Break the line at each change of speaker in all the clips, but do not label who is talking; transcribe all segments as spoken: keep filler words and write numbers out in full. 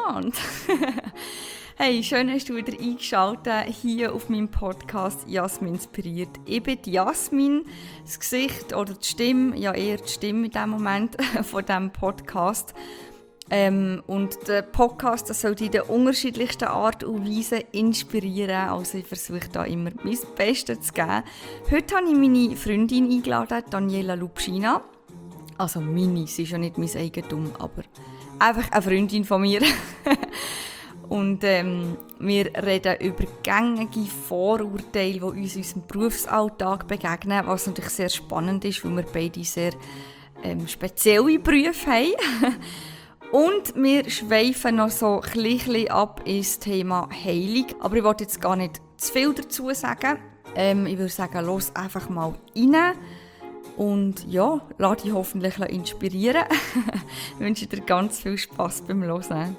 miteinander. Hey, schön hast du wieder eingeschaltet hier auf meinem Podcast Jasmin inspiriert. Ich bin die Jasmin, das Gesicht oder die Stimme, ja eher die Stimme in diesem Moment von diesem Podcast. Ähm, und der Podcast das soll dich in der unterschiedlichsten Art und Weise inspirieren. Also ich versuche da immer mein Bestes zu geben. Heute habe ich meine Freundin eingeladen, Daniela Lubschina. Also meine, sie ist ja nicht mein Eigentum, aber einfach eine Freundin von mir. Und ähm, wir reden über gängige Vorurteile, die uns in unserem Berufsalltag begegnen, was natürlich sehr spannend ist, weil wir beide sehr ähm, spezielle Berufe haben. Und wir schweifen noch so ein bisschen ab ins Thema Heilung. Aber ich wollte jetzt gar nicht zu viel dazu sagen. Ähm, ich würde sagen, los einfach mal rein. Und ja, lass dich hoffentlich inspirieren. Ich wünsche dir ganz viel Spass beim Hören.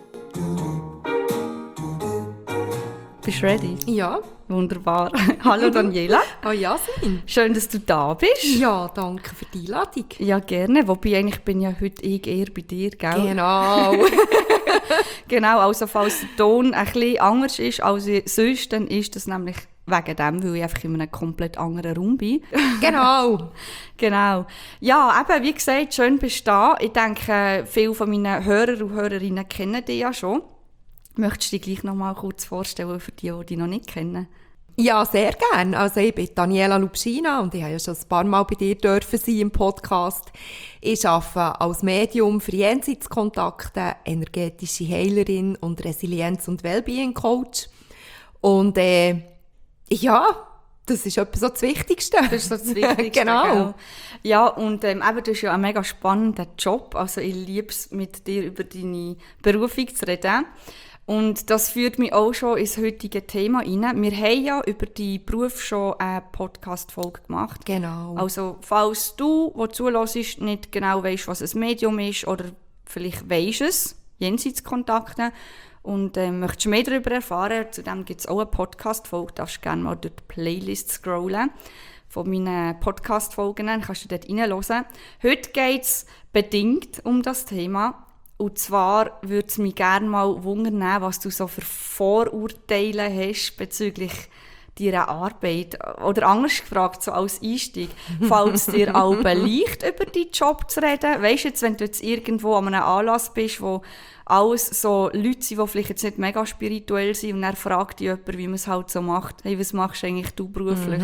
Bist du ready?
Ja.
Wunderbar. Hallo Daniela.
Hallo Jasmin.
Schön, dass du da bist.
Ja, danke für die Einladung.
Ja, gerne. Wobei, eigentlich bin ja heute ich eher bei dir, gell?
Genau.
Genau, also falls der Ton ein bisschen anders ist als sonst, dann ist das nämlich wegen dem, weil ich einfach in einem komplett anderen Raum bin.
Genau.
Genau. Ja, eben, wie gesagt, schön bist du da. Ich denke, viele von meinen Hörer und Hörerinnen kennen dich ja schon. Möchtest du dich gleich noch mal kurz vorstellen für die, die dich noch nicht kennen?
Ja, sehr gerne. Also ich bin Daniela Lubschina und ich habe ja schon ein paar Mal bei dir dürfen sein im Podcast. Ich arbeite als Medium für Jenseitskontakte, energetische Heilerin und Resilienz- und Wellbeing-Coach. Und äh, ja, das ist etwas so das Wichtigste.
Das ist so das Wichtigste.
Genau.
Gell? Ja, und ähm, eben, du hast ja einen mega spannenden Job. Also ich liebe es, mit dir über deine Berufung zu reden. Und das führt mich auch schon ins heutige Thema rein. Wir haben ja über deinen Beruf schon eine Podcast-Folge gemacht.
Genau.
Also falls du, der zuhörst, nicht genau weißt, was ein Medium ist oder vielleicht weisst es, Jenseitskontakte, und äh, möchtest mehr darüber erfahren, zudem gibt es auch eine Podcast-Folge, darfst du gerne mal durch die Playlist scrollen von meinen Podcast-Folgen, dann kannst du dort reinhören. Heute geht es bedingt um das Thema. Und zwar würde es mich gerne mal wundern, was du so für Vorurteile hast bezüglich deiner Arbeit. Oder anders gefragt, so als Einstieg, fällt es dir auch leicht, über deinen Job zu reden? Weisst du jetzt, wenn du jetzt irgendwo an einem Anlass bist, wo alles so Leute sind, die vielleicht jetzt nicht mega spirituell sind, und dann fragt dich jemand, wie man es halt so macht. Hey, was machst du eigentlich du beruflich?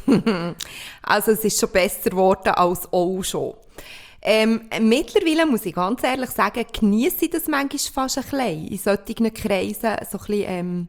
Also es ist schon besser geworden als auch schon. Ähm, mittlerweile, muss ich ganz ehrlich sagen, genieße ich das manchmal fast ein bisschen, in solchen Kreisen so ein bisschen, ähm,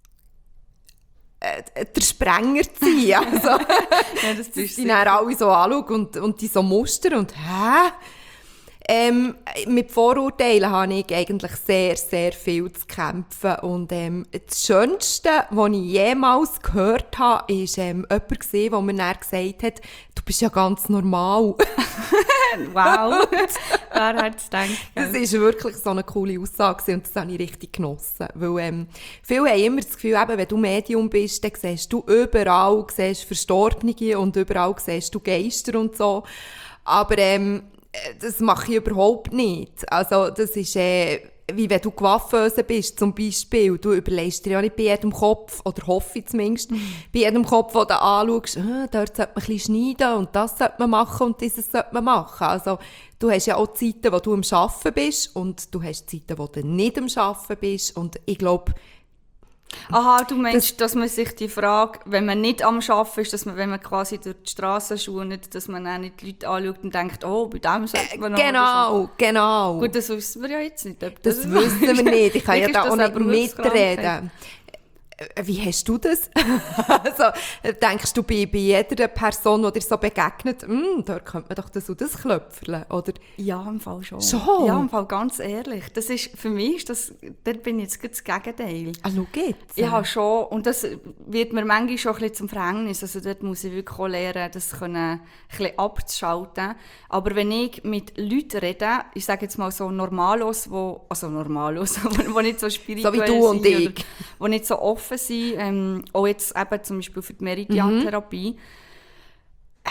äh, der Sprenger zu sein. Also,
Ja, das
dass die dann alle so anschauen und, und die so mustern und «Hä?» Ähm, mit Vorurteilen habe ich eigentlich sehr, sehr viel zu kämpfen. Und ähm, das Schönste, was ich jemals gehört habe, war ähm, jemand, der mir dann gesagt hat, du bist ja ganz normal.
Wow, wer hat es gedacht?
Das war wirklich so eine coole Aussage und das habe ich richtig genossen. Weil ähm, viele haben immer das Gefühl, eben, wenn du Medium bist, dann siehst du überall siehst Verstorbene und überall siehst du Geister und so. Aber ähm, das mache ich überhaupt nicht. Also das ist äh, wie wenn du Coiffeuse bist, zum Beispiel. Du überlegst dir ja nicht bei jedem Kopf, oder hoffe ich zumindest, mhm. bei jedem Kopf, den du anschaust, ah, dort sollte man ein bisschen schneiden und das sollte man machen und dieses sollte man machen. Also du hast ja auch Zeiten, wo du am Arbeiten bist und du hast Zeiten, wo du nicht am Arbeiten bist. Und ich glaube,
aha, du meinst, das, dass man sich die Frage, wenn man nicht am Arbeiten ist, dass man, wenn man quasi durch die Straße schaut, dass man auch nicht die Leute anschaut und denkt, oh, bei dem sollte man noch.
Genau, so. genau.
Gut, das wissen wir ja jetzt nicht. Ob
das
das
wissen wir nicht. Ich kann ja da auch nicht
mitreden.
mitreden. Wie hast du das? Also, denkst du bei, bei jeder Person, die dir so begegnet, hm, da könnte man doch das und das klöpfeln, oder?
Ja, im Fall schon.
Schon?
Ja, im Fall ganz ehrlich. Das ist, für mich ist das, dort bin ich jetzt das Gegenteil.
Ah, schau jetzt.
Ich habe schon, und das wird mir manchmal schon ein bisschen zum Verhängnis, also dort muss ich wirklich auch lernen, das können, ein bisschen abzuschalten. Aber wenn ich mit Leuten rede, ich sage jetzt mal so Normalos, wo, also Normalos, die nicht so spirituell sind,
so wie du und ich,
die nicht so offen sind, ähm, auch jetzt eben zum Beispiel für die Meridian-Therapie, mhm.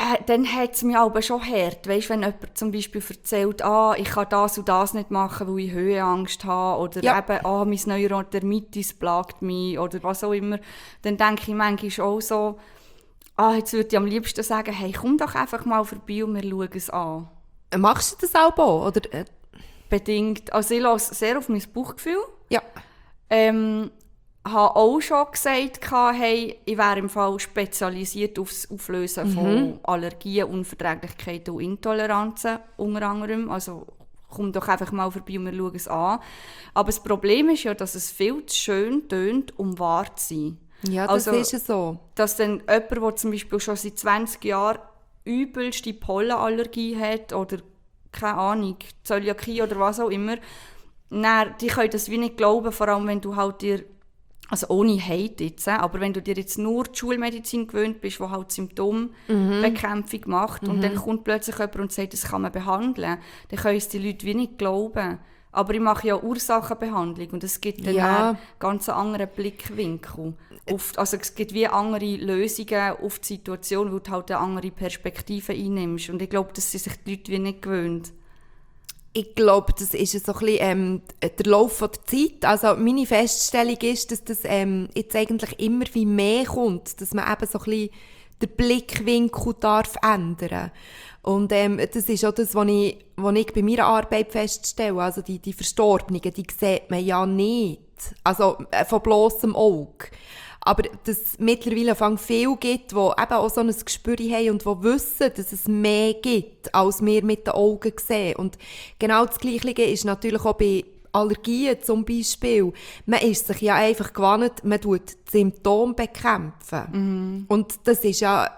äh, dann hat es mich aber schon hart. Weißt, wenn jemand zum Beispiel erzählt, ah, ich kann das und das nicht machen, weil ich Höhenangst habe, oder
ja.
eben, ah, mein Neurodermitis plagt mich, oder was auch immer, dann denke ich manchmal auch so, ah, jetzt würde ich am liebsten sagen, hey, komm doch einfach mal vorbei und wir schauen es an.
Machst du das auch? Oder?
Bedingt. Also ich höre sehr auf mein Bauchgefühl.
Ja.
Ähm, habe auch schon gesagt, hey, ich wäre im Fall spezialisiert auf das Auflösen mhm. von Allergien, Unverträglichkeiten und Intoleranzen, unter anderem. Also komm doch einfach mal vorbei und wir schauen es an. Aber das Problem ist ja, dass es viel zu schön tönt, um wahr zu sein.
Ja, das also, ist es so.
Dass dann jemand, der zum Beispiel schon seit zwanzig Jahren übelste Pollenallergie hat oder keine Ahnung, Zöliakie oder was auch immer, dann, die können das wie nicht glauben, vor allem wenn du halt dir, also ohne Hate jetzt, aber wenn du dir jetzt nur die Schulmedizin gewöhnt bist, die halt Symptombekämpfung mhm. macht mhm. und dann kommt plötzlich jemand und sagt, das kann man behandeln, dann können es die Leute wie nicht glauben. Aber ich mache ja Ursachenbehandlung und es gibt dann ja. einen ganz anderen Blickwinkel. Auf, also es gibt wie andere Lösungen auf die Situation, wo du halt eine andere Perspektive einnimmst. Und ich glaube, dass sie sich die Leute wie nicht gewöhnt.
Ich glaube, das ist so ein bisschen ähm, der Lauf der Zeit. Also meine Feststellung ist, dass das ähm, jetzt eigentlich immer wie mehr kommt, dass man eben so ein bisschen den Blickwinkel darf ändern. Und ähm, das ist auch das, was ich, was ich bei meiner Arbeit feststelle. Also die, die Verstorbenen, die sieht man ja nicht. Also äh, von bloßem Auge. Aber dass es mittlerweile viele gibt, die eben auch so ein Gespür haben und die wissen, dass es mehr gibt, als wir mit den Augen sehen. Und genau das Gleiche ist natürlich auch bei Allergien zum Beispiel. Man ist sich ja einfach gewohnt, man tut die Symptome bekämpfen. Mhm. Und das ist ja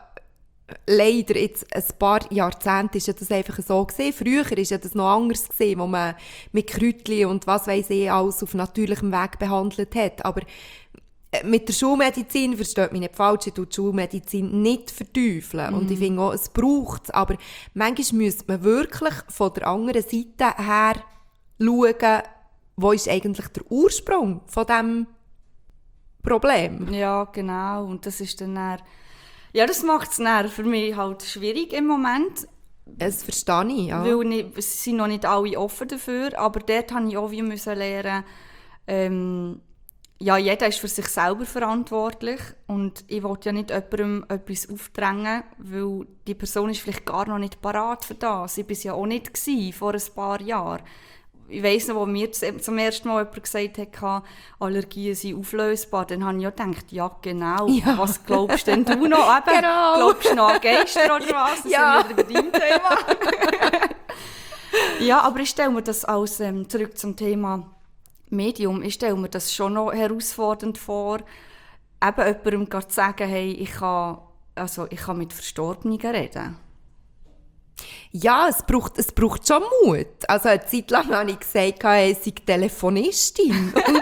leider jetzt ein paar Jahrzehnte ist ja das einfach so gewesen. Früher war ja das noch anders gewesen, wo man mit Kräutchen und was weiss ich alles auf natürlichem Weg behandelt hat. Aber mit der Schulmedizin, versteht mich nicht falsch, ich tue die Schulmedizin nicht verteufeln. Mhm. Und ich finde auch, es braucht es. Aber manchmal müsste man wirklich von der anderen Seite her schauen, wo ist eigentlich der Ursprung von diesem Problem.
Ja, genau. Und das ist dann eher, ja, das macht es für mich halt schwierig im Moment.
Das verstehe ich, ja.
Weil nicht, es sind noch nicht alle offen dafür, aber dort musste ich auch wie müssen lernen, ähm, ja, jeder ist für sich selber verantwortlich und ich will ja nicht jemandem etwas aufdrängen, weil die Person ist vielleicht gar noch nicht parat für das. Ich war es ja auch nicht gewesen, vor ein paar Jahren. Ich weiss noch, als mir zum ersten Mal jemand gesagt hat, Allergien sind auflösbar, dann habe ich ja gedacht, ja genau, ja. Was glaubst denn du noch? Eben, genau. Glaubst du noch an Geister oder was? Das
ja.
sind wieder bei deinem Thema. Ja, aber ich stelle mir das als, ähm, zurück zum Thema Medium, ich stelle mir das schon noch herausfordernd vor, eben jemandem zu sagen, hey, ich kann, also ich kann mit Verstorbenen reden.
Ja, es braucht, es braucht schon Mut. Also eine Zeit lang habe ich gesagt, hey, ich sei Telefonistin. Und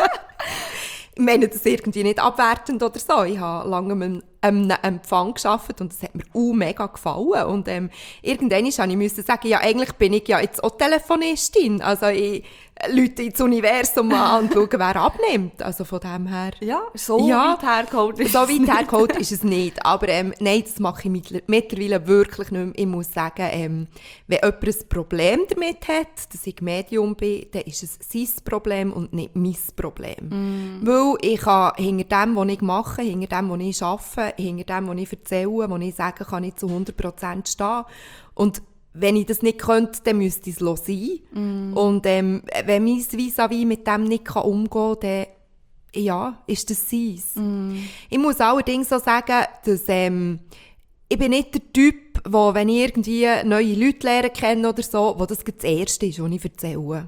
ich meine das irgendwie nicht abwertend oder so. Ich habe lange am einem Empfang gearbeitet und das hat mir auch mega gefallen. Und ähm, irgendwann musste ich sagen, ja, eigentlich bin ich ja jetzt auch Telefonistin. Also ich Leute ins Universum an und schauen, wer abnimmt. Also von dem her.
Ja, so
ja,
weit hergeholt ist
so es weit hergeholt ist es nicht. Aber ähm, nein, das mache ich mittlerweile wirklich nicht mehr. Ich muss sagen, ähm, wenn jemand ein Problem damit hat, dass ich Medium bin, dann ist es sein Problem und nicht mein Problem. Mm. Weil ich kann hinter dem, was ich mache, hinter dem, was ich arbeite, hinter dem, was ich erzähle, was ich sage, kann ich zu hundert Prozent stehen. Und wenn ich das nicht könnte, dann müsste ich es sein. Mm. Und ähm, wenn mein Vis-à-vis mit dem nicht umgehen kann, dann ja, ist das seins. Mm. Ich muss allerdings auch sagen, dass ähm, ich bin nicht der Typ, wo, wenn ich irgendwie neue Leute lernen kenne oder so, wo das das Erste ist, was ich erzähle.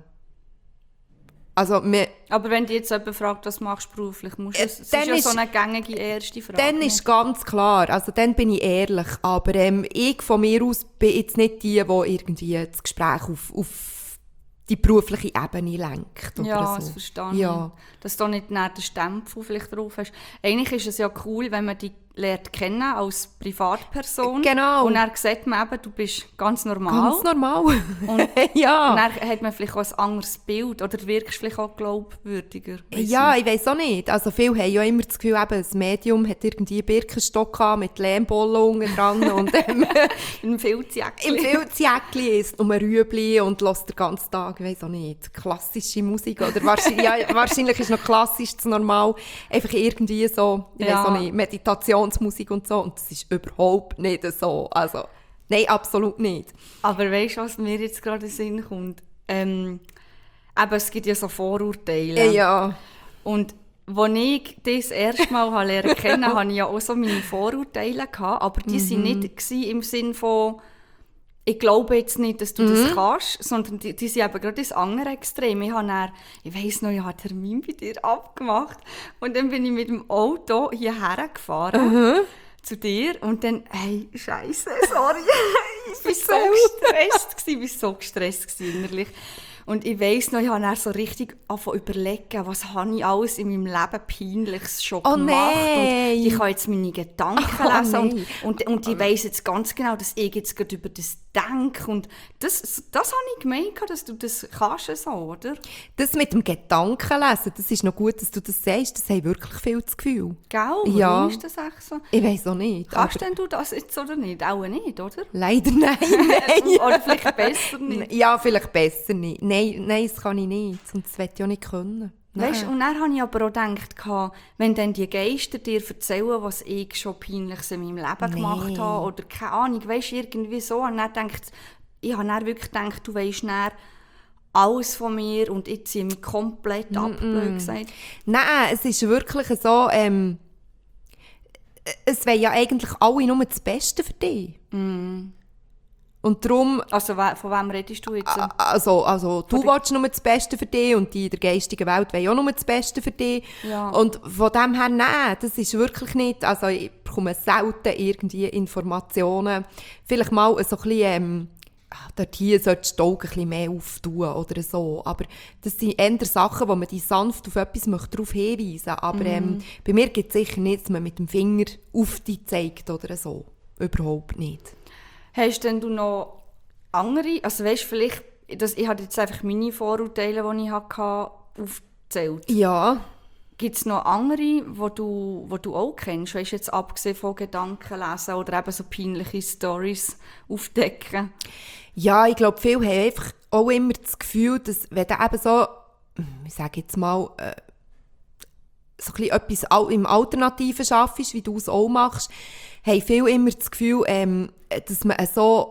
Also, mir,
aber wenn dich jetzt jemand fragt, was machst du beruflich, musst du, das ist ja ist, so eine gängige erste Frage.
Dann ist ganz klar, also dann bin ich ehrlich, aber ähm, ich von mir aus bin jetzt nicht die, die irgendwie das Gespräch auf, auf die berufliche Ebene lenkt. Oder
ja,
so.
Das verstehe ich.
Ja.
Dass du nicht den Stempel vielleicht drauf hast. Eigentlich ist es ja cool, wenn man die lernt kennen als Privatperson.
Genau.
Und dann sieht man eben, du bist ganz normal.
Ganz normal.
Und
ja.
dann hat man vielleicht auch ein anderes Bild oder wirkst vielleicht auch glaubwürdiger.
Ja, ich weiss auch nicht. Also viele haben ja immer das Gefühl, eben, das Medium hat irgendwie einen Birkenstock gehabt mit Lehmbollen unten dran und ähm,
im Filzjäckchen.
Im Filzjäckchen isst um ein Rüebli und hört den ganzen Tag, ich weiss auch nicht, klassische Musik. Oder wahrscheinlich, ja, wahrscheinlich ist noch klassisch das normal. Einfach irgendwie so, ich
Ja.
weiss auch nicht, Meditationsmusik und so. Und das ist überhaupt nicht so. Also, nein, absolut nicht.
Aber weißt du, was mir jetzt gerade in den Sinn kommt? Ähm, eben, es gibt ja so Vorurteile.
Ja.
Und als ich das erste Mal lernen kennen, hatte ich ja auch so meine Vorurteile gehabt, aber die waren
Mhm.
nicht im Sinn von, ich glaube jetzt nicht, dass du
Mhm.
das kannst, sondern die, die sind eben gerade das andere Extrem. Ich habe dann, ich weiss noch, ich habe einen Termin bei dir abgemacht und dann bin ich mit dem Auto hierher gefahren.
Mhm.
Zu dir und dann, hey, Scheiße, sorry, ich war so gestresst, gewesen, ich war so gestresst gewesen innerlich. Und ich weiss noch, ich habe dann so richtig angefangen zu überlegen, was habe ich alles in meinem Leben Peinliches schon
Oh
gemacht.
nein.
Und ich kann jetzt meine Gedanken
Oh
lesen und,
nein.
und, und ich weiss jetzt ganz genau, dass ich jetzt gerade über das denke. Und das, das habe ich gemeint, dass du das kannst so, oder?
Das mit dem Gedankenlesen, das ist noch gut, dass du das sagst, das haben wirklich viel das Gefühl.
Gell? Warum
Ja.
ist das echt so?
Ich weiss auch nicht.
Kannst
aber
denn du das jetzt oder nicht? Auch nicht, oder?
leider nein, nein.
Oder vielleicht besser nicht.
Ja, vielleicht besser nicht. Nein, nein, das kann ich nicht. Und das will ich auch nicht können. Nein.
Weißt, und dann habe ich aber auch gedacht, wenn dann die Geister dir erzählen, was ich schon Peinliches in meinem Leben gemacht
Nee.
habe, oder keine Ahnung, weißt, irgendwie so, und dann gedacht, ich habe dann wirklich gedacht, du weisst dann alles von mir und ich ziehe mich komplett ab, blöd gesagt.
Nein, es ist wirklich so, ähm, es wollen ja eigentlich alle nur das Beste für dich.
Mm.
Und darum,
Also we- von wem redest du jetzt?
also, also du
Von
willst nur das Beste für dich und die in der geistigen Welt wollen auch nur das Beste für dich.
Ja.
Und von dem her, nein, das ist wirklich nicht, also ich bekomme selten irgendwie Informationen, vielleicht mal so ein bisschen, ähm, ah, dort hier solltest du die Augen ein bisschen mehr auftun oder so, aber das sind eher Sachen, wo man die sanft auf etwas möchte darauf hinweisen möchte, aber ähm, bei mir gibt es sicher nicht, dass man mit dem Finger auf dich zeigt oder so, überhaupt nicht.
Hast denn du noch andere, also weißt du, vielleicht, das, ich habe jetzt einfach meine Vorurteile, die ich hatte, aufgezählt.
Ja.
Gibt es noch andere, die du, wo du auch kennst? Weißt du, jetzt abgesehen von Gedanken lesen oder eben so peinliche Storys aufdecken?
Ja, ich glaube, viele haben einfach auch immer das Gefühl, dass wenn du eben so, ich sage jetzt mal, äh, so ein bisschen etwas au- im Alternativen schaffst, wie du es auch machst, haben viele immer das Gefühl, ähm, dass man so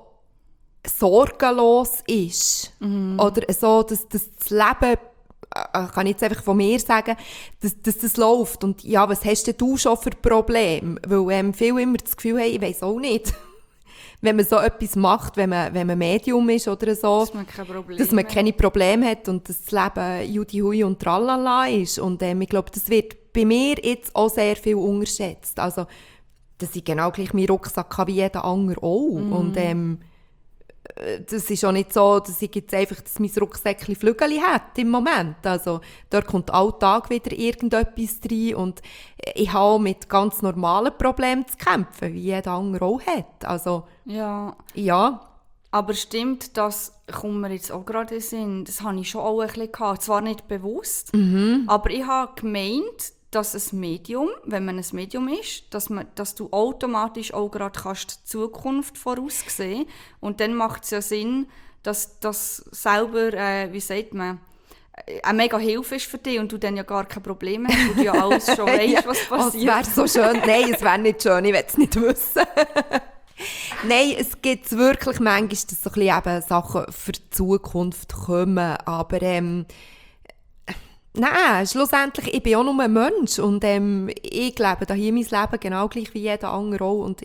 sorgenlos ist.
Mhm.
Oder so, dass, dass das Leben, äh, kann ich jetzt einfach von mir sagen, dass, dass das läuft. Und ja, was hast denn du schon für Probleme? Weil ähm, viele immer das Gefühl haben, ich weiss auch nicht. Wenn man so etwas macht, wenn man, wenn man Medium ist oder so,
Dass man keine Probleme
dass man
hat.
keine Probleme hat und dass das Leben Judi Hui und Tralala ist. Und ähm, ich glaube, das wird bei mir jetzt auch sehr viel unterschätzt. Also, dass ich genau gleich meinen Rucksack habe wie jeder andere auch.
Mhm.
Und ähm, äh, das ist auch nicht so, dass ich jetzt einfach dass mein Rucksäckchen Flügel hat im Moment. Also, dort kommt alltag wieder irgendetwas rein und ich habe auch mit ganz normalen Problemen zu kämpfen, wie jeder andere auch hat. Also,
Ja,
ja.
aber stimmt, das kommt mir jetzt auch gerade in den Sinn. Das hatte ich schon auch ein bisschen gehabt. Zwar nicht bewusst, aber ich habe gemeint, dass ein Medium, wenn man ein Medium ist, dass, man, dass du automatisch auch gerade kannst die Zukunft voraussehen. Und dann macht es ja Sinn, dass das selber, äh, wie sagt man, äh, eine mega Hilfe ist für dich und du dann ja gar keine Probleme hast, weil du ja alles schon weißt,
Ja.
was
Oh,
passiert.
es wäre so schön. Nein, es wäre nicht schön, ich will es nicht wissen. Nein, es gibt wirklich manchmal, dass so ein bisschen eben Sachen für die Zukunft kommen, aber ähm, nein, schlussendlich, ich bin auch nur ein Mensch und ähm, ich lebe da hier mein Leben genau gleich wie jeder andere auch und habe mit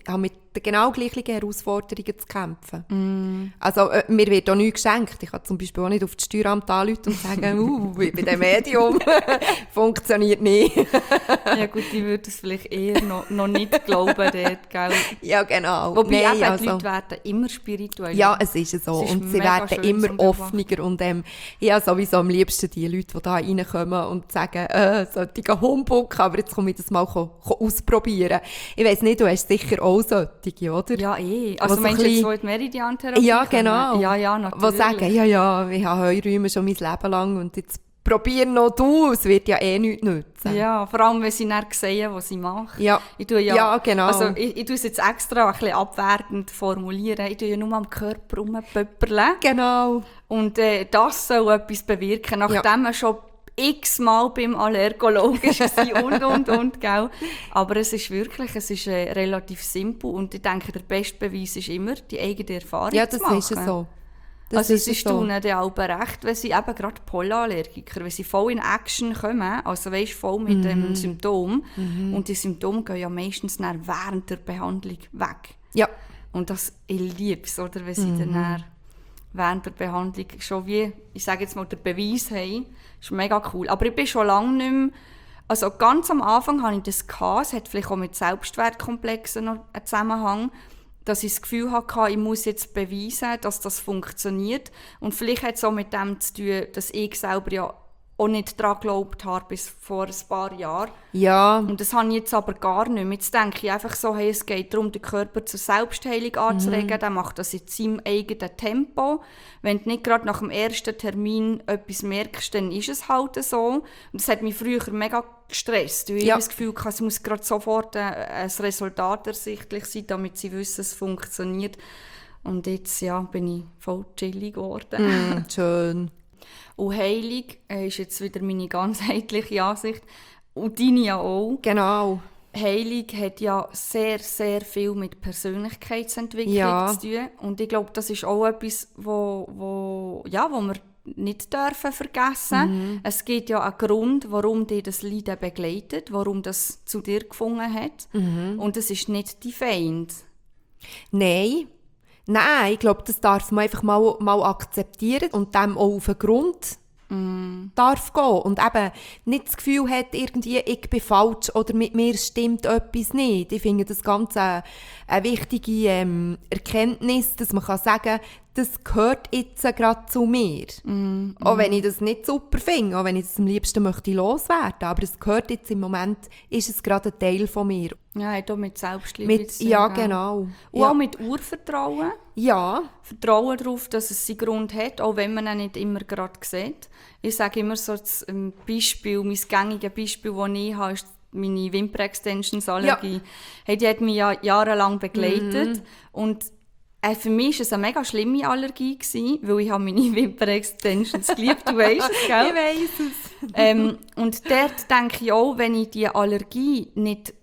den genau gleichen Herausforderungen zu kämpfen.
Mm.
Also äh, mir wird auch nichts geschenkt. Ich kann zum Beispiel auch nicht auf das Steueramt anrufen und sagen, uh, ich bin der Medium. Funktioniert nicht.
Ja gut, ich würde es vielleicht eher noch, noch nicht glauben dort, gell?
Ja, genau.
Wobei
Nein,
eben,
also,
die Leute werden immer spirituell.
ja, es ist so.
Es ist
und sie
mega
werden
schön
immer
zum Beobachten.
offener. Und ähm, ich habe sowieso am liebsten die Leute, die da reinkommen und sagen, äh, solche Humbug, aber jetzt komme ich das mal ko- ko ausprobieren. Ich weiss nicht, du hast sicher auch solche, oder?
Ja, eh. Also
so
meinst du
ein
jetzt,
bisschen-
wo die Meridian-Therapie
Ja,
kommen?
genau.
Ja, ja, natürlich.
Die sagen, ja, ja, ich habe Heuräume schon mein Leben lang und jetzt probier noch du, es wird ja eh nichts nützen.
Ja, vor allem, wenn sie dann sehen, was sie macht.
Ja.
Ich tue ja,
Ja, genau.
Also ich, ich tue es jetzt extra ein bisschen abwertend formulieren. Ich tue ja nur am Körper rumpöpperle.
Genau.
Und äh, das soll etwas bewirken. Nachdem man schon x-mal beim Allergologen war und, und, und, gell? Aber es ist wirklich, es ist äh, relativ simpel. Und ich denke, der beste Beweis ist immer, die eigene Erfahrung
Ja,
zu
das
machen.
ist es so. Das
Also
ist
sie
es so.
staunen dann auch recht, wenn sie eben gerade Pollenallergiker, wenn sie voll in Action kommen, also weißt, voll mit dem Symptom, und die Symptome gehen ja meistens dann während der Behandlung weg.
Ja.
Und das, ich liebe es, oder, wenn sie dann, dann während der Behandlung schon wie, ich sage jetzt mal, den Beweis haben, ist mega cool. Aber ich bin schon lange nicht mehr, also ganz am Anfang hatte ich das gehabt, es hat vielleicht auch mit Selbstwertkomplexen noch einen Zusammenhang, dass ich das Gefühl hatte, ich muss jetzt beweisen, dass das funktioniert. Und vielleicht hat es auch mit dem zu tun, dass ich selber ja auch nicht daran geglaubt habe bis vor ein paar Jahren.
Ja.
Und das habe ich jetzt aber gar nicht mehr. Jetzt denke ich einfach so, hey, es geht darum, den Körper zur Selbstheilung anzuregen. Der macht das in seinem eigenen Tempo. Wenn du nicht gerade nach dem ersten Termin etwas merkst, dann ist es halt so. Und das hat mich früher mega gestresst. Weil
Ja.
ich das Gefühl hatte, es muss gerade sofort ein, ein Resultat ersichtlich sein, damit sie wissen, es funktioniert. Und jetzt ja, bin ich voll chillig geworden.
Mm, schön.
Und Heilung äh, ist jetzt wieder meine ganzheitliche Ansicht. Und deine ja auch.
Genau.
Heilung hat ja sehr, sehr viel mit Persönlichkeitsentwicklung
Ja.
zu tun. Und ich glaube, das ist auch etwas, wo, wo, ja, wo wir nicht dürfen vergessen.
Mhm.
Es gibt ja einen Grund, warum dich das Leiden begleitet, warum das zu dir gefunden hat.
Mhm.
Und es ist nicht dein Feind.
Nein. Nein, ich glaube, das darf man einfach mal, mal akzeptieren und dem auch auf den Grund darf gehen. Und eben nicht das Gefühl hat, irgendwie, ich bin falsch oder mit mir stimmt etwas nicht. Ich finde das ganz eine, eine wichtige ähm, Erkenntnis, dass man kann sagen kann, das gehört jetzt gerade zu mir.
Mm,
Auch wenn ich das nicht super finde, auch wenn ich das am liebsten möchte loswerden, aber es gehört jetzt im Moment, ist es gerade ein Teil von mir.
Ja, hat auch mit Selbstliebe
Mit,
zu tun,
ja,
gell?
genau.
Und
Ja.
auch mit Urvertrauen.
Ja.
Vertrauen darauf, dass es seinen Grund hat, auch wenn man ihn nicht immer gerade sieht. Ich sage immer so das ähm, Beispiel, mein gängiges Beispiel, das ich habe, ist meine Wimper-Extensions-Allergie.
Ja.
Hey, die hat mich ja jahrelang begleitet.
Mhm.
Und äh, für mich war es eine mega schlimme Allergie, gewesen, weil ich habe meine Wimper-Extensions geliebt, du weißt es, gell?
Ich weiss es.
ähm, und dort denke ich auch, wenn ich diese Allergie nicht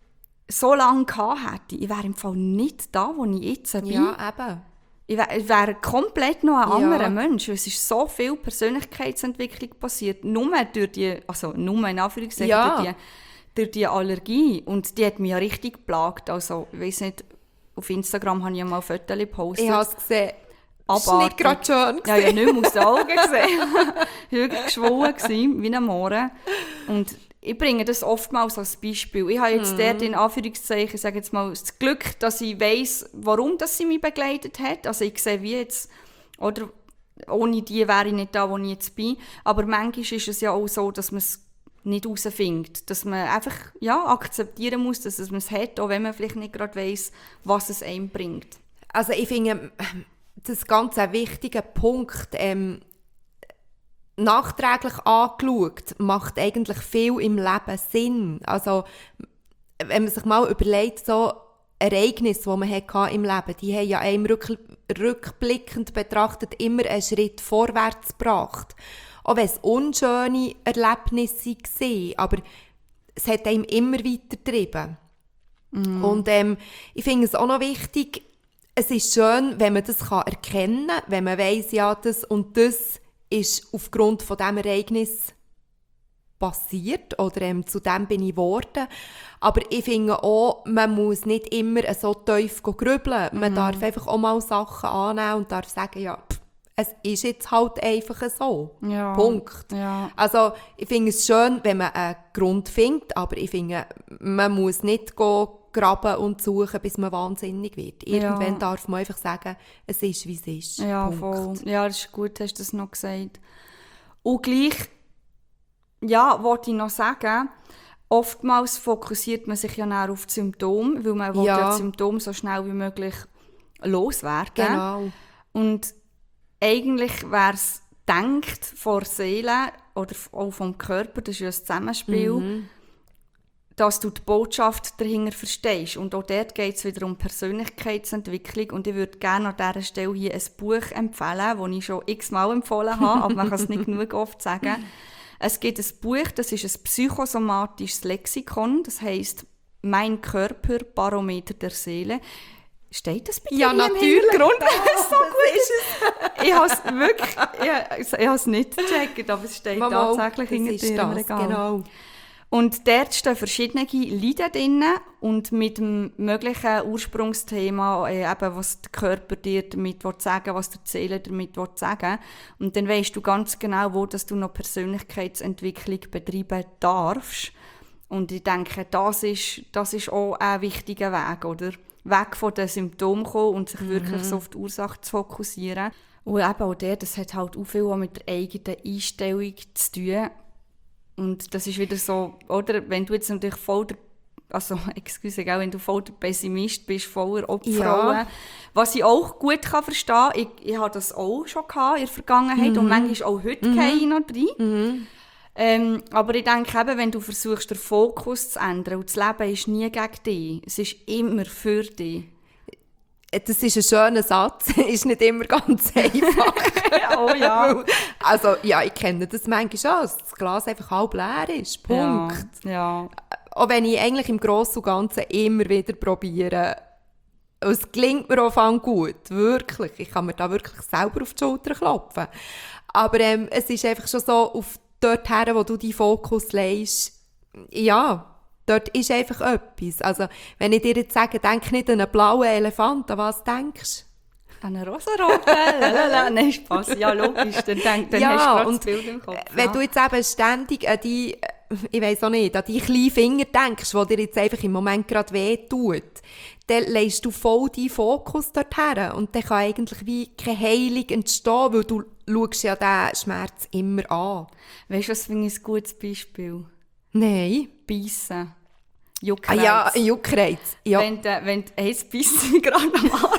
so lange gehabt hätte, ich wäre im Fall nicht da, wo ich jetzt bin.
Ja, eben.
Ich wäre, ich wäre komplett noch ein
Ja.
anderer Mensch. Es ist so viel Persönlichkeitsentwicklung passiert. Nur durch die, also nur in Anführungszeichen,
Ja.
durch, die, durch die Allergie. Und die hat mich ja richtig geplagt. Also, ich weiss nicht, auf Instagram habe ich ja mal Fotos gepostet.
Ich habe es gesehen. Das war
Abartig.
nicht gerade schön.
Ja, ja, nicht mehr aus den Augen gesehen. Wirklich geschwollen gewesen, wie ein Mohren. Und ich bringe das oftmals als Beispiel. Ich habe jetzt dort in Anführungszeichen, ich sage jetzt mal, das Glück, dass ich weiss, warum das sie mich begleitet hat. Also ich sehe, wie jetzt, oder ohne die wäre ich nicht da, wo ich jetzt bin. Aber manchmal ist es ja auch so, dass man es nicht herausfindet. Dass man einfach ja, akzeptieren muss, dass man es hat, auch wenn man vielleicht nicht gerade weiss, was es einem bringt.
Also ich finde, das ist ganz ein wichtiger Punkt. Ähm, nachträglich angeschaut, macht eigentlich viel im Leben Sinn. Also, wenn man sich mal überlegt, so Ereignisse, die man hatte im Leben, die haben ja einem rück, rückblickend betrachtet immer einen Schritt vorwärts gebracht. Auch wenn es unschöne Erlebnisse waren, aber es hat einem immer weitergetrieben. Mm. Und ähm, ich finde es auch noch wichtig, es ist schön, wenn man das kann erkennen kann, wenn man weiss, ja, das und das ist aufgrund von diesem Ereignis passiert oder ähm, zu dem bin ich geworden. Aber ich finde auch, man muss nicht immer so tief grübeln. Man mhm. darf einfach auch mal Sachen annehmen und darf sagen, ja, pff, es ist jetzt halt einfach so.
Ja.
Punkt.
Ja.
Also ich finde es schön, wenn man einen Grund findet, aber ich finde, man muss nicht gehen, graben und suchen, bis man wahnsinnig wird. Irgendwann ja. darf man einfach sagen, es ist, wie es ist.
Ja,
Punkt.
voll. Ja, das ist gut, hast du das noch gesagt. Und gleich, ja, wollte ich noch sagen, oftmals fokussiert man sich ja näher auf die Symptome, weil man ja. will ja die Symptome so schnell wie möglich loswerden.
Genau.
Und eigentlich wäre es gedacht von der Seele oder auch vom Körper, das ist ja ein Zusammenspiel, mhm. dass du die Botschaft dahinter verstehst. Und auch dort geht es wieder um Persönlichkeitsentwicklung. Und ich würde gerne an dieser Stelle hier ein Buch empfehlen, das ich schon x-mal empfohlen habe, aber man kann es nicht genug oft sagen. Es gibt ein Buch, das ist ein psychosomatisches Lexikon, das heisst «Mein Körper, Barometer der Seele». Steht das bei dir
ja,
im
natürlich.
Hintergrund?
Das
so gut ist es. Ich habe es wirklich, ich, ich habe es nicht gecheckt, aber es steht
Mama,
tatsächlich hinter dir im Regal.
Genau.
Und dort stehen verschiedene Leiden drin und mit dem möglichen Ursprungsthema, äh, eben, was der Körper dir damit sagen will, was die Seele damit sagen will. Und dann weisst du ganz genau, wo dass du noch Persönlichkeitsentwicklung betreiben darfst. Und ich denke, das ist, das ist auch ein wichtiger Weg, oder? Weg von den Symptomen kommen und sich mhm. wirklich so auf die Ursache zu fokussieren. Und eben auch der, das hat halt auch viel mit der eigenen Einstellung zu tun. Und das ist wieder so, oder? Wenn du jetzt natürlich voll der, also, excuse, wenn du voll der Pessimist bist, voller Opferrollen, ja. was ich auch gut kann verstehen kann, ich, ich hatte das auch schon in der Vergangenheit mhm. und manchmal auch heute mhm. gehe ich noch rein. Mhm. Ähm, aber ich denke eben, wenn du versuchst, den Fokus zu ändern, und das Leben ist nie gegen dich, es ist immer für dich.
Das ist ein schöner Satz, ist nicht immer ganz einfach.
Oh ja.
Also ja, ich kenne das manchmal schon, dass das Glas einfach halb leer ist. Punkt.
Ja, ja.
Auch wenn ich eigentlich im Grossen und Ganzen immer wieder probiere, es gelingt mir auch gut, wirklich. Ich kann mir da wirklich selber auf die Schulter klopfen. Aber ähm, es ist einfach schon so, auf dorthin, wo du deinen Fokus legst, ja, dort ist einfach etwas. Also, wenn ich dir jetzt sage, denk nicht an einen blauen Elefant, an was denkst du?
An einen rosaroten? Lalala, nein, Spaß. Ja, logisch, dann, denk, dann
ja,
hast du gerade
und
das Bild im Kopf.
Wenn
ja.
du jetzt eben ständig an die, ich weiss auch nicht, an die kleinen Finger denkst, die dir jetzt einfach im Moment gerade wehtut, dann legst du voll deinen Fokus dorthin. Und dann kann eigentlich wie keine Heilung entstehen, weil du schaust ja diesen Schmerz immer an.
Weißt du, was finde ich ein gutes Beispiel?
Nein.
Beißen. Juckreiz.
Ah ja, Juckreiz. Ja.
Wenn du, wenn du, hey, es beisst mich gerade am Arm.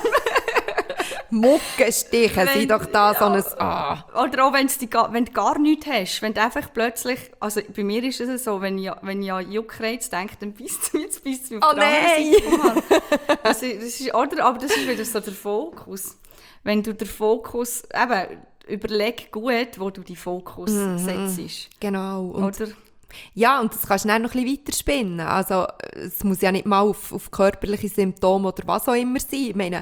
Muckenstiche sind doch da ja. so ein... Ah.
Oder auch wenn, die, wenn du gar nichts hast. Wenn du einfach plötzlich... Also bei mir ist es so, wenn ich, wenn ich an Juckreiz denke, dann beisst es mich, jetzt beisst es mich auf
oh, der anderen Seite.
Also, das ist, oder, aber das ist wieder so der Fokus. Wenn du den Fokus... Eben, überleg gut, wo du den Fokus mhm. setzt.
Genau. Und
oder?
Ja, und das kannst du dann noch ein bisschen weiterspinnen. Also, es muss ja nicht mal auf, auf körperliche Symptome oder was auch immer sein. Ich meine,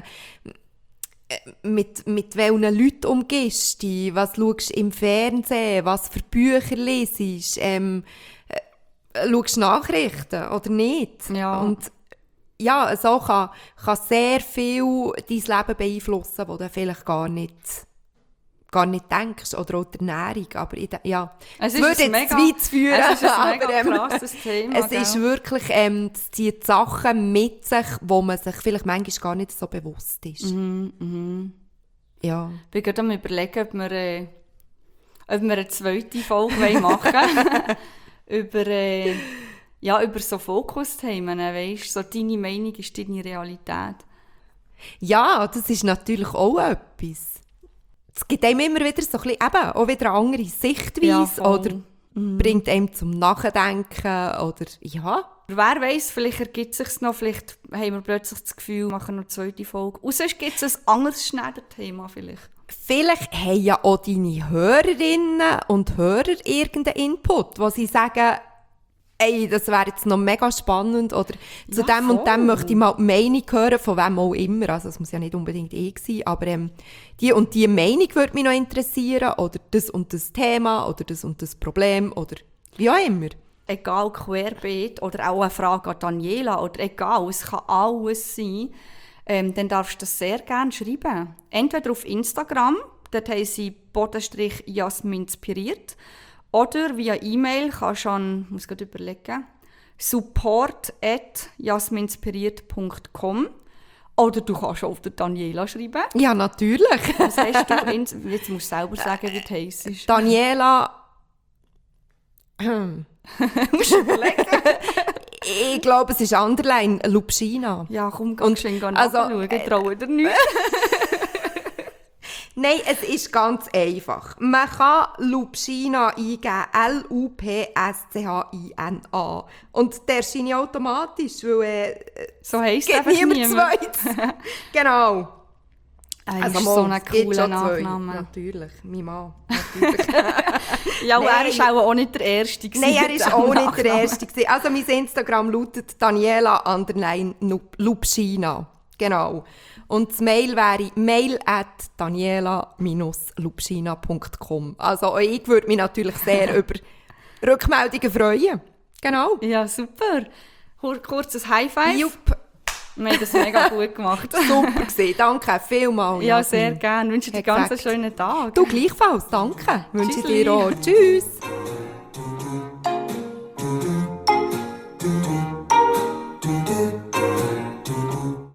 mit, mit welchen Leuten umgehst du dich? Was schaust du im Fernsehen? Was für Bücher lesest du? Ähm, äh, schaust du Nachrichten oder nicht?
Ja.
Und ja, so kann, kann sehr viel dein Leben beeinflussen, das du vielleicht gar nicht... gar nicht denkst, oder auch die Ernährung, aber ich, ja, es, es würde jetzt mega, zu weit führen,
es ist ein
aber ähm,
krasses Thema,
es gell? Ist wirklich, ähm, es zieht Sachen mit sich, wo man sich vielleicht manchmal gar nicht so bewusst ist.
Mhm, mhm.
Ja.
Ich bin gerade am überlegen, ob wir, äh, ob wir eine zweite Folge machen wollen, über, äh, ja, über so Fokusthemen, weißt, so deine Meinung ist deine Realität.
Ja, das ist natürlich auch etwas. Es gibt einem immer wieder so ein bisschen, eben, auch wieder eine andere Sichtweise ja, oder mhm. bringt einem zum Nachdenken oder ja.
Wer weiss, vielleicht ergibt es sich noch, vielleicht haben wir plötzlich das Gefühl, wir machen noch eine zweite Folge. Und sonst gibt es ein anderes Schneiderthema vielleicht.
Vielleicht haben ja auch deine Hörerinnen und Hörer irgendeinen Input, wo sie sagen, ey, das wäre jetzt noch mega spannend oder zu ja, dem voll. Und dem möchte ich mal die Meinung hören, von wem auch immer, also es muss ja nicht unbedingt ich sein, aber ähm, die und die Meinung würde mich noch interessieren oder das und das Thema oder das und das Problem oder Wie auch immer.
Egal, querbeet oder auch eine Frage an Daniela oder egal, es kann alles sein, ähm, dann darfst du das sehr gerne schreiben. Entweder auf Instagram, dort haben sie Bodenstrich Jasminspiriert, oder via E-Mail kannst du an, muss gerade überlegen, support at jasminspiriert punkt com. Oder du kannst auch auf die Daniela schreiben.
Ja, natürlich.
Was hast du? In, jetzt musst du selber sagen, wie du heisst.
Daniela...
Musst du überlegen.
Ich glaube, es ist Underline, Lupschina.
Ja, komm, ganz schön gehen
also,
nachschauen. Ich traue dir nicht.
Nein, es ist ganz einfach. Man kann Lupschina eingeben, L U P S C H I N A. Und der erscheint automatisch, weil äh,
so heisst
es
es
niemand
niemand.
Zweites. Genau.
Er
Also,
ist
mal,
so ein
es gibt
cooler
schon zwei.
Nachname.
Natürlich, mein Mann. Natürlich.
Ja, und
Nein.
er war auch nicht der Erste.
Nein, er
mit
ist
diesem
auch nicht der
Nachnamen.
Erste gewesen. Also mein Instagram lautet Daniela Underline Lupschina. Genau. Und das Mail wäre mail at daniela lupschina punkt com. Also ich würde mich natürlich sehr über Rückmeldungen freuen. Genau.
Ja, super. Kur- Kurzes High-Five.
Jupp.
Wir haben das mega gut gemacht.
Super gewesen. Danke vielmals.
Ja,
Jasmin.
sehr gerne. Ich wünsche dir
Hat
einen ganz
gesagt.
schönen Tag.
Du gleichfalls. Danke. Wünsche ich
Tschüssli.
dir auch. Tschüss.